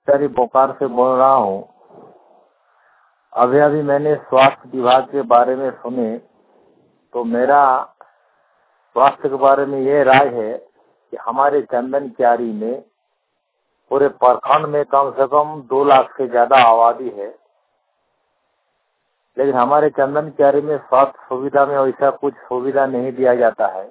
Sir Bokaro से बोल रहा हूँ। अभी मैंने स्वास्थ्य विभाग के बारे में सुने तो मेरा स्वास्थ्य के बारे में ये राय है कि हमारे चंदन क्यारी में पूरे प्रखंड में कम से कम 2 लाख से ज्यादा आबादी है, लेकिन हमारे चंदन क्यारी में स्वास्थ्य सुविधा में वैसा कुछ सुविधा नहीं दिया जाता है।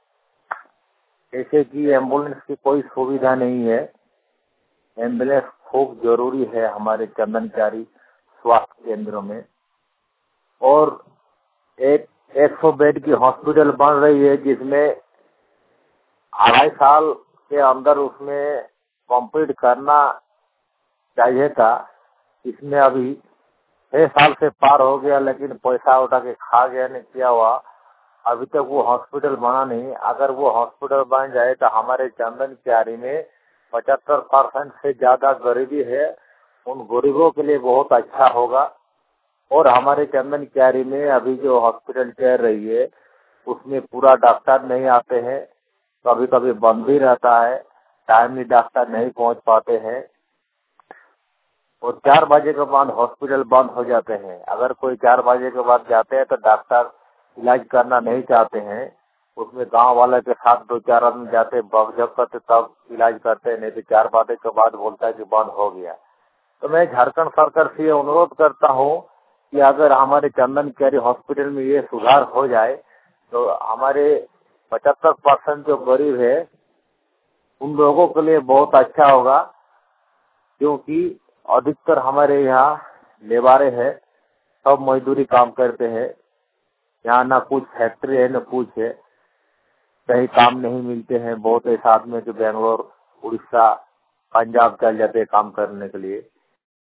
जैसे कि एम्बुलेंस की कोई सुविधा नहीं है। एम्बुलेंस खूब जरूरी है हमारे चंदन क्यारी स्वास्थ्य केंद्रों में। और एक 100 बेड की हॉस्पिटल बन रही है जिसमें 2.5 साल के अंदर उसमें कंप्लीट करना चाहिए था। इसमें अभी 6 साल से पार हो गया, लेकिन पैसा उठा के खा गया, नहीं किया हुआ। अभी तक वो हॉस्पिटल बना नहीं। अगर वो हॉस्पिटल बन जाए तो हमारे चंदन क्यारी में 75% से ज्यादा गरीबी है, उन गरीबों के लिए बहुत अच्छा होगा। और हमारे चंदन क्यारी में अभी जो हॉस्पिटल चल रही है उसमें पूरा डॉक्टर नहीं आते हैं, कभी कभी बंद भी रहता है, टाइमली डॉक्टर नहीं पहुंच पाते हैं और 4 बजे के बाद हॉस्पिटल बंद हो जाते हैं। अगर कोई 4 बजे के बाद जाते हैं तो डॉक्टर इलाज करना नहीं चाहते हैं, उसमें गांव वाले के साथ 2-4 आदमी जाते बकझक करते तब इलाज करते हैं, नहीं तो 4 बजे के बाद बोलता है कि बंद हो गया। तो मैं झारखंड सरकार से अनुरोध करता हूँ कि अगर हमारे चंदन क्यारी हॉस्पिटल में ये सुधार हो जाए तो हमारे 75% जो गरीब है उन लोगों के लिए बहुत अच्छा होगा, क्योंकि अधिकतर हमारे यहाँ लेबारे है, सब मजदूरी काम करते हैं। यहाँ ना कुछ फैक्ट्री है न कुछ है, कहीं काम नहीं मिलते हैं। बहुत ऐसे आदमी जो बेंगलोर, उड़ीसा, पंजाब चल जाते हैं काम करने के लिए।